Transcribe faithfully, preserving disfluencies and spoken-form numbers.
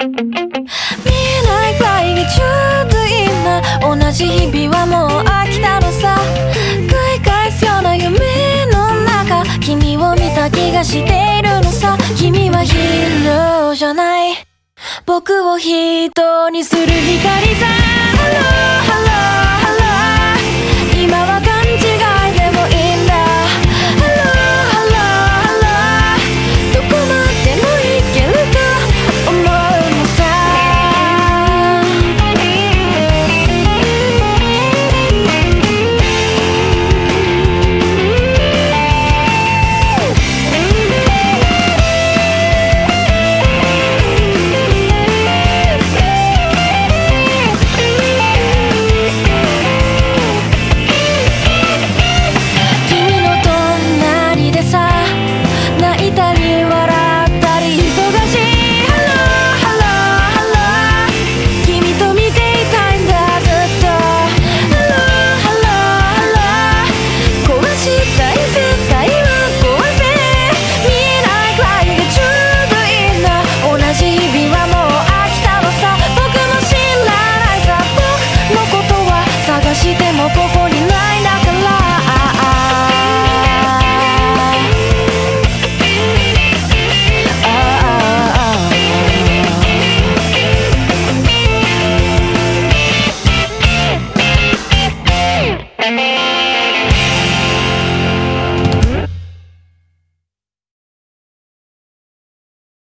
見えないくらいがちょうどいいな。同じ日々はもう飽きたのさ。繰り返すような夢の中、君を見た気がしているのさ。君はヒーローじゃない、僕を人にする光さ。